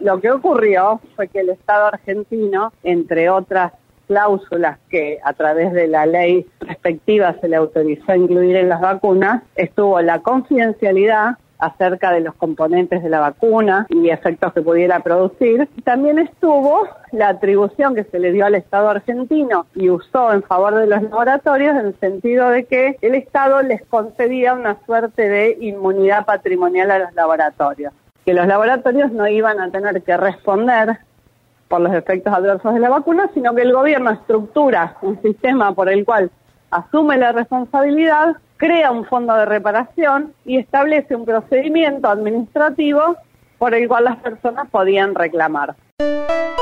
Lo que ocurrió fue que el Estado argentino, entre otras cláusulas que a través de la ley respectiva se le autorizó incluir en las vacunas, estuvo la confidencialidad acerca de los componentes de la vacuna y efectos que pudiera producir. También estuvo la atribución que se le dio al Estado argentino y usó en favor de los laboratorios en el sentido de que el Estado les concedía una suerte de inmunidad patrimonial a los laboratorios, que los laboratorios no iban a tener que responder por los efectos adversos de la vacuna, sino que el gobierno estructura un sistema por el cual asume la responsabilidad, crea un fondo de reparación y establece un procedimiento administrativo por el cual las personas podían reclamar.